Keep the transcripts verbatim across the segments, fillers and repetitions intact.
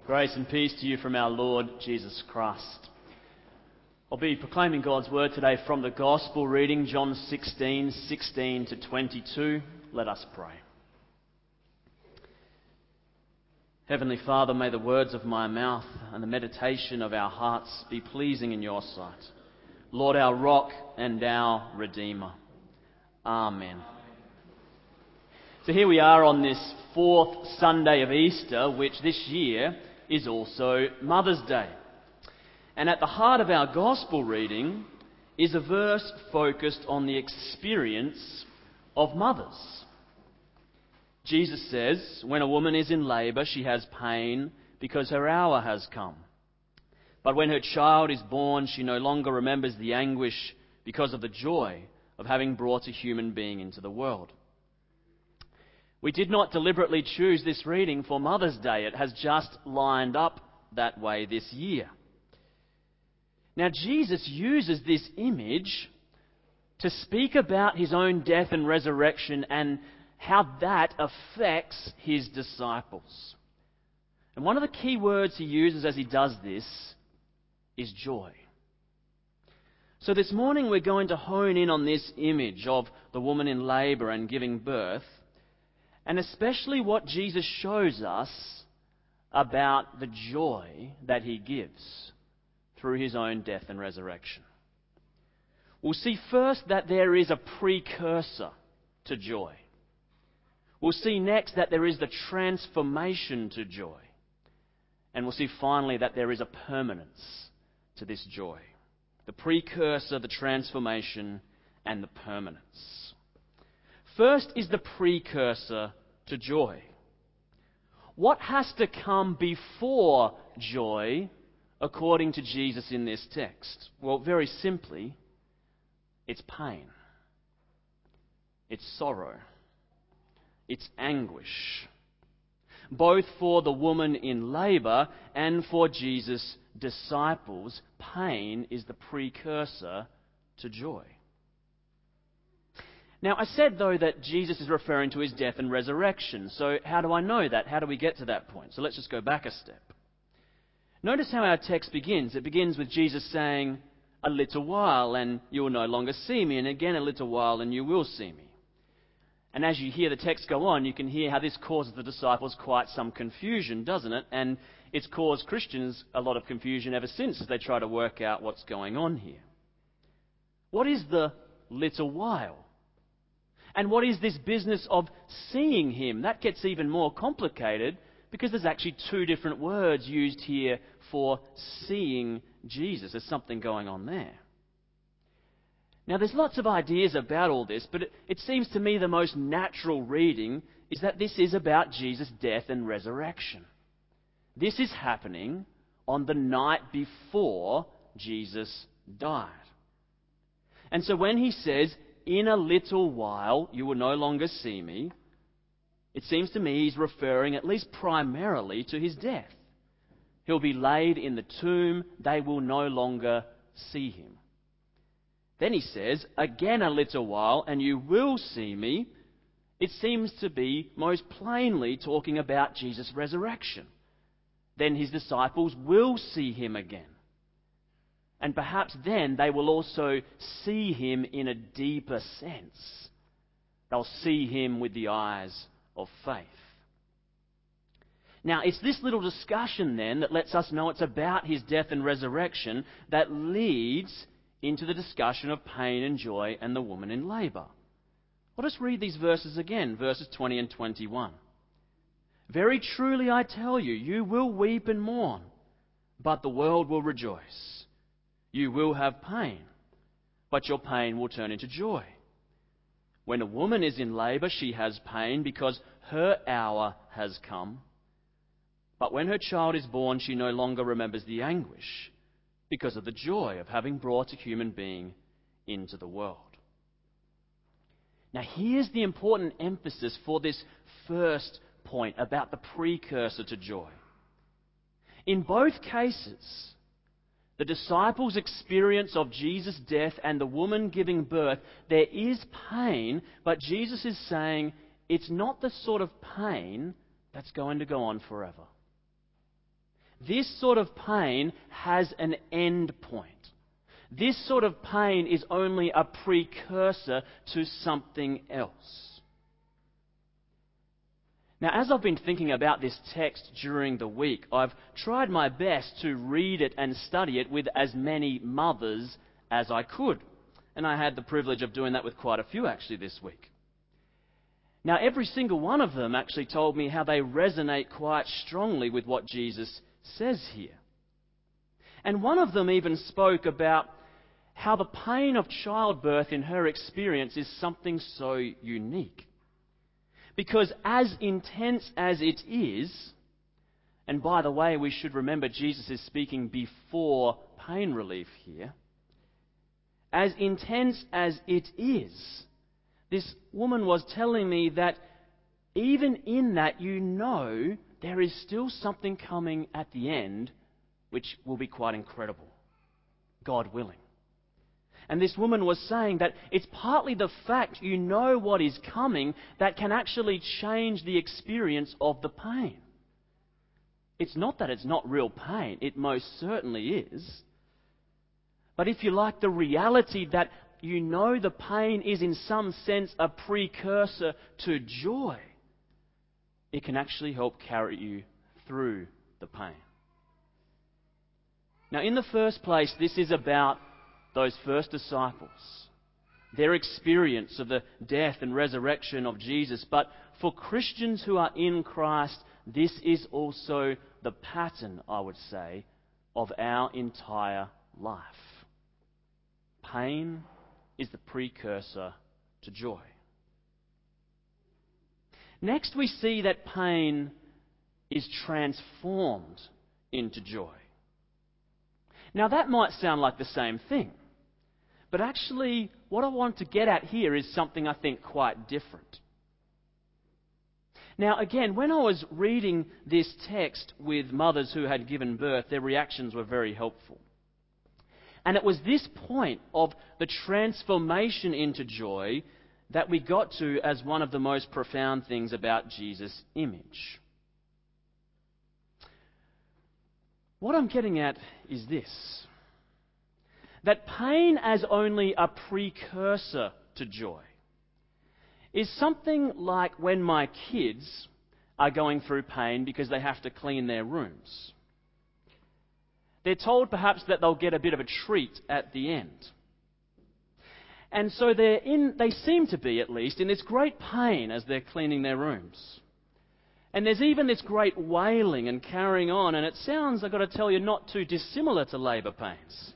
Grace and peace to you from our Lord Jesus Christ. I'll be proclaiming God's word today from the Gospel reading, John sixteen, sixteen to twenty-two. Let us pray. Heavenly Father, may the words of my mouth and the meditation of our hearts be pleasing in your sight. Lord, our rock and our Redeemer. Amen. So here we are on this fourth Sunday of Easter, which this year is also Mother's Day. And at the heart of our Gospel reading is a verse focused on the experience of mothers. Jesus says, when a woman is in labour, she has pain because her hour has come. But when her child is born, she no longer remembers the anguish because of the joy of having brought a human being into the world. We did not deliberately choose this reading for Mother's Day. It has just lined up that way this year. Now, Jesus uses this image to speak about his own death and resurrection and how that affects his disciples. And one of the key words he uses as he does this is joy. So this morning we're going to hone in on this image of the woman in labour and giving birth, and especially what Jesus shows us about the joy that he gives through his own death and resurrection. We'll see first that there is a precursor to joy. We'll see next that there is the transformation to joy. And we'll see finally that there is a permanence to this joy. The precursor, the transformation, and the permanence. First is the precursor to joy. What has to come before joy, according to Jesus in this text? Well, very simply, it's pain. It's sorrow. It's anguish. Both for the woman in labour and for Jesus' disciples, pain is the precursor to joy. Now, I said, though, that Jesus is referring to his death and resurrection. So how do I know that? How do we get to that point? So let's just go back a step. Notice how our text begins. It begins with Jesus saying, "A little while and you will no longer see me, and again a little while and you will see me." And as you hear the text go on, you can hear how this causes the disciples quite some confusion, doesn't it? And it's caused Christians a lot of confusion ever since as they try to work out what's going on here. What is the little while? And what is this business of seeing him? That gets even more complicated because there's actually two different words used here for seeing Jesus. There's something going on there. Now, there's lots of ideas about all this, but it, it seems to me the most natural reading is that this is about Jesus' death and resurrection. This is happening on the night before Jesus died. And so when he says, "In a little while you will no longer see me," it seems to me he's referring at least primarily to his death. He'll be laid in the tomb. They will no longer see him. Then he says, "Again a little while and you will see me." It seems to be most plainly talking about Jesus' resurrection. Then his disciples will see him again. And perhaps then they will also see him in a deeper sense. They'll see him with the eyes of faith. Now, it's this little discussion then that lets us know it's about his death and resurrection that leads into the discussion of pain and joy and the woman in labour. I'll just read these verses again, verses twenty and twenty-one. "Very truly I tell you, you will weep and mourn, but the world will rejoice. You will have pain, but your pain will turn into joy. When a woman is in labour, she has pain because her hour has come. But when her child is born, she no longer remembers the anguish because of the joy of having brought a human being into the world." Now, here's the important emphasis for this first point about the precursor to joy. In both cases, the disciples' experience of Jesus' death and the woman giving birth, there is pain, but Jesus is saying it's not the sort of pain that's going to go on forever. this sort of pain has an end point. This sort of pain is only a precursor to something else. Now, as I've been thinking about this text during the week, I've tried my best to read it and study it with as many mothers as I could. And I had the privilege of doing that with quite a few actually this week. Now, every single one of them actually told me how they resonate quite strongly with what Jesus says here. And one of them even spoke about how the pain of childbirth in her experience is something so unique. Because as intense as it is, and by the way, we should remember Jesus is speaking before pain relief here. As intense as it is, this woman was telling me that even in that, you know, there is still something coming at the end which will be quite incredible, God willing. And this woman was saying that it's partly the fact you know what is coming that can actually change the experience of the pain. It's not that it's not real pain, it most certainly is. But if you like, the reality that you know the pain is in some sense a precursor to joy, it can actually help carry you through the pain. Now, in the first place, this is about those first disciples, their experience of the death and resurrection of Jesus. But for Christians who are in Christ, this is also the pattern, I would say, of our entire life. Pain is the precursor to joy. Next, we see that pain is transformed into joy. Now, that might sound like the same thing. But actually, what I want to get at here is something I think quite different. Now, again, when I was reading this text with mothers who had given birth, their reactions were very helpful. And it was this point of the transformation into joy that we got to as one of the most profound things about Jesus' image. What I'm getting at is this: that pain as only a precursor to joy is something like when my kids are going through pain because they have to clean their rooms. They're told perhaps that they'll get a bit of a treat at the end. And so they're in, they seem to be at least, in this great pain as they're cleaning their rooms. And there's even this great wailing and carrying on, and it sounds, I've got to tell you, not too dissimilar to labour pains.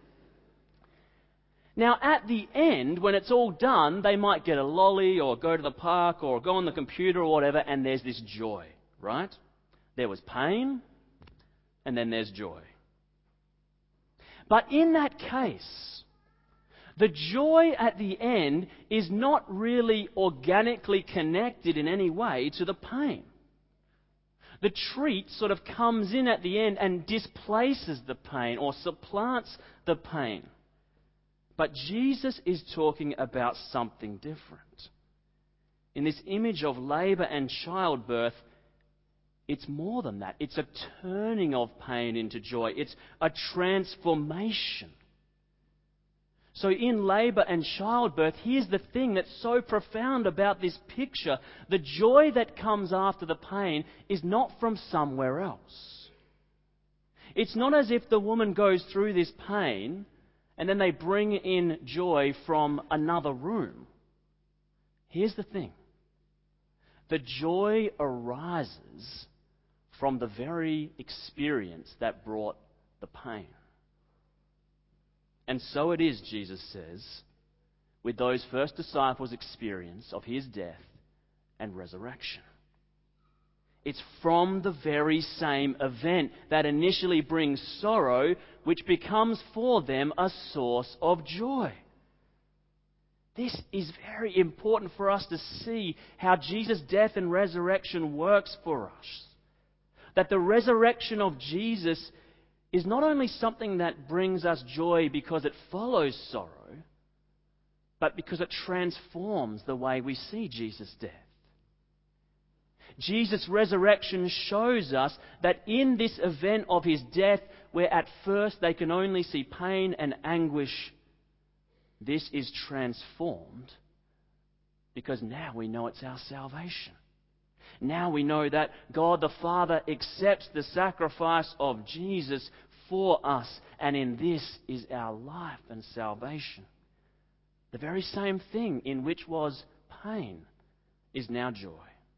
Now, at the end, when it's all done, they might get a lolly or go to the park or go on the computer or whatever, and there's this joy, right? There was pain, and then there's joy. But in that case, the joy at the end is not really organically connected in any way to the pain. The treat sort of comes in at the end and displaces the pain or supplants the pain. But Jesus is talking about something different. In this image of labour and childbirth, it's more than that. It's a turning of pain into joy. It's a transformation. So in labour and childbirth, here's the thing that's so profound about this picture. The joy that comes after the pain is not from somewhere else. It's not as if the woman goes through this pain and then they bring in joy from another room. Here's the thing. The joy arises from the very experience that brought the pain. And so it is, Jesus says, with those first disciples' experience of his death and resurrection. It's from the very same event that initially brings sorrow, which becomes for them a source of joy. This is very important for us to see how Jesus' death and resurrection works for us. That the resurrection of Jesus is not only something that brings us joy because it follows sorrow, but because it transforms the way we see Jesus' death. Jesus' resurrection shows us that in this event of his death, where at first they can only see pain and anguish, this is transformed because now we know it's our salvation. Now we know that God the Father accepts the sacrifice of Jesus for us, and in this is our life and salvation. The very same thing in which was pain is now joy.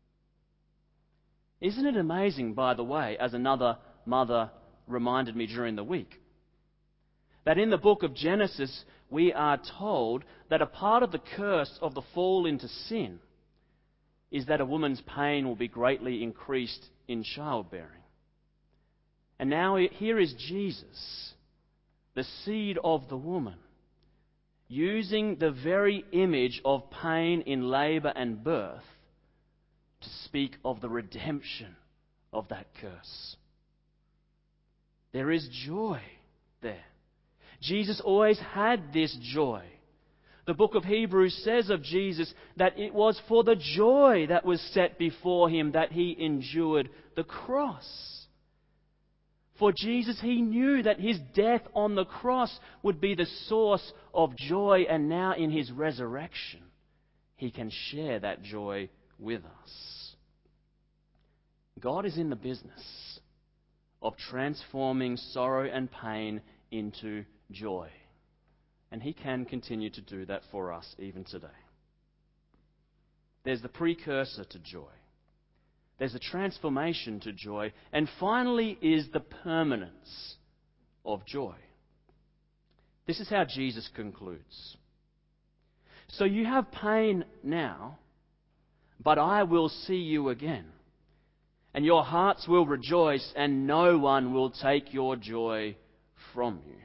Isn't it amazing, by the way, as another mother reminded me during the week, that in the book of Genesis we are told that a part of the curse of the fall into sin is that a woman's pain will be greatly increased in childbearing. And now here is Jesus, the seed of the woman, using the very image of pain in labour and birth to speak of the redemption of that curse. There is joy there. Jesus always had this joy. The book of Hebrews says of Jesus that it was for the joy that was set before him that he endured the cross. For Jesus, he knew that his death on the cross would be the source of joy, and now in his resurrection, he can share that joy with us. God is in the business of transforming sorrow and pain into joy. And he can continue to do that for us even today. There's the precursor to joy. There's a transformation to joy. And finally is the permanence of joy. This is how Jesus concludes. So you have pain now, but I will see you again. And your hearts will rejoice, and no one will take your joy from you.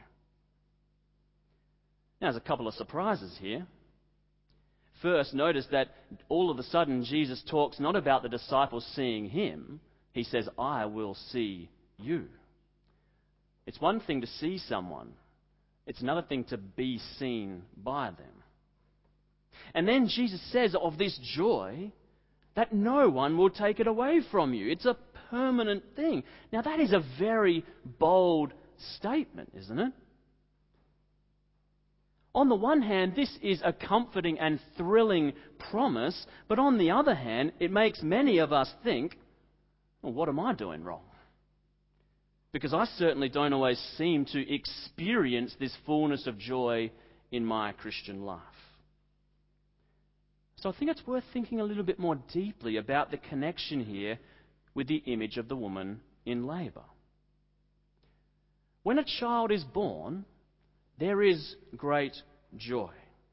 Now, there's a couple of surprises here. First, notice that all of a sudden Jesus talks not about the disciples seeing him. He says, I will see you. It's one thing to see someone. It's another thing to be seen by them. And then Jesus says of this joy that no one will take it away from you. It's a permanent thing. Now, that is a very bold statement, isn't it? On the one hand, this is a comforting and thrilling promise, but on the other hand, it makes many of us think, well, what am I doing wrong? Because I certainly don't always seem to experience this fullness of joy in my Christian life. So I think it's worth thinking a little bit more deeply about the connection here with the image of the woman in labour. When a child is born, there is great joy.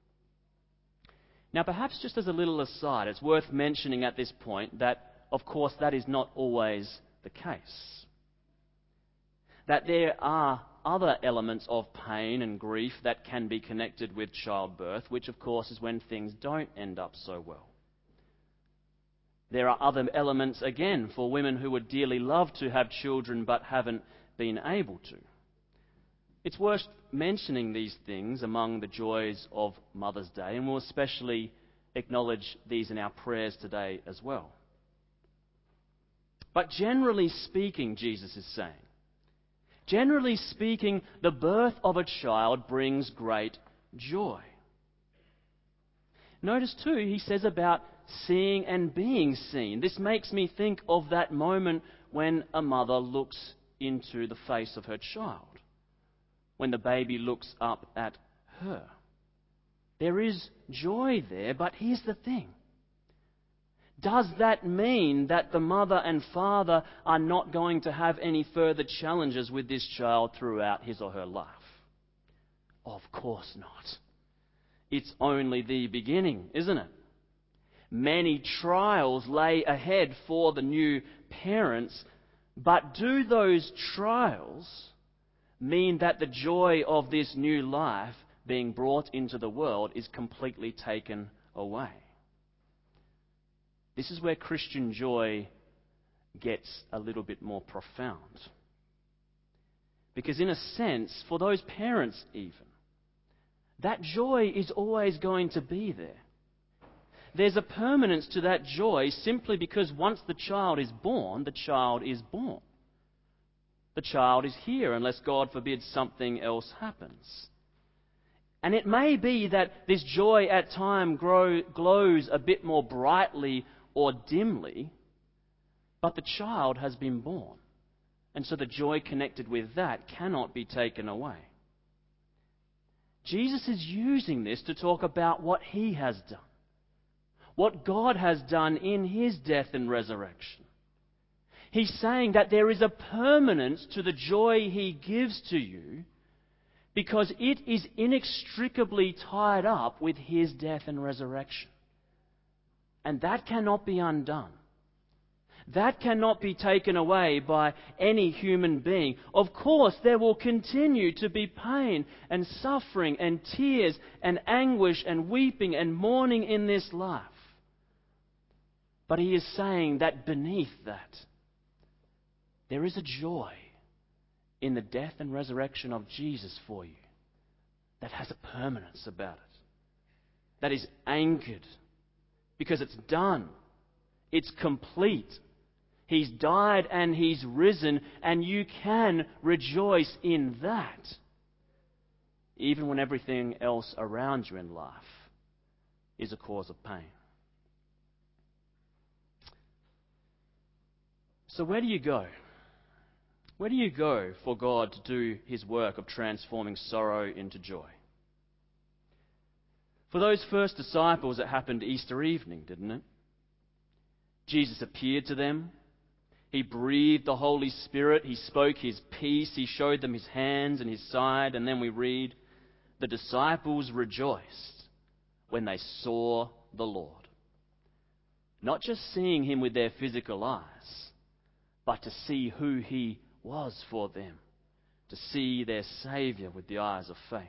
Now, perhaps just as a little aside, it's worth mentioning at this point that, of course, that is not always the case. That there are other elements of pain and grief that can be connected with childbirth, which, of course, is when things don't end up so well. There are other elements, again, for women who would dearly love to have children but haven't been able to. It's worth mentioning these things among the joys of Mother's Day, and we'll especially acknowledge these in our prayers today as well. But generally speaking, Jesus is saying, generally speaking, the birth of a child brings great joy. Notice too, he says about seeing and being seen. This makes me think of that moment when a mother looks into the face of her child, when the baby looks up at her. There is joy there, but here's the thing. Does that mean that the mother and father are not going to have any further challenges with this child throughout his or her life? Of course not. It's only the beginning, isn't it? Many trials lay ahead for the new parents, but do those trials mean that the joy of this new life being brought into the world is completely taken away? This is where Christian joy gets a little bit more profound. Because in a sense, for those parents even, that joy is always going to be there. there's a permanence to that joy simply because once the child is born, the child is born. The child is here unless, God forbid, something else happens. And it may be that this joy at times grow, glows a bit more brightly or dimly, but the child has been born. And so the joy connected with that cannot be taken away. Jesus is using this to talk about what he has done, what God has done in his death and resurrection. He's saying that there is a permanence to the joy he gives to you because it is inextricably tied up with his death and resurrection. And that cannot be undone. That cannot be taken away by any human being. Of course, there will continue to be pain and suffering and tears and anguish and weeping and mourning in this life. But he is saying that beneath that, there is a joy in the death and resurrection of Jesus for you that has a permanence about it, that is anchored because it's done, it's complete. He's died and he's risen, and you can rejoice in that, even when everything else around you in life is a cause of pain. So where do you go? Where do you go for God to do his work of transforming sorrow into joy? For those first disciples, it happened Easter evening, didn't it? Jesus appeared to them. He breathed the Holy Spirit. He spoke his peace. He showed them his hands and his side. And then we read, the disciples rejoiced when they saw the Lord. Not just seeing him with their physical eyes, but to see who he was for them. To see their Saviour with the eyes of faith.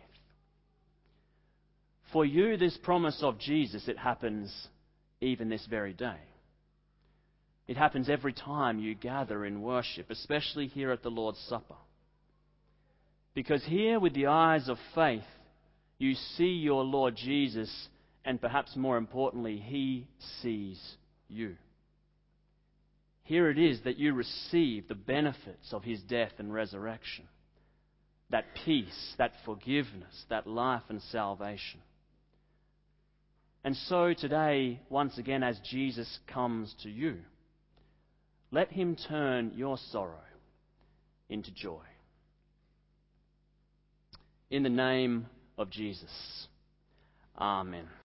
For you, this promise of Jesus, it happens even this very day. It happens every time you gather in worship, especially here at the Lord's Supper. Because here, with the eyes of faith, you see your Lord Jesus, and perhaps more importantly, he sees you. Here it is that you receive the benefits of his death and resurrection. That peace, that forgiveness, that life and salvation. And so today, once again, as Jesus comes to you, let him turn your sorrow into joy. In the name of Jesus. Amen.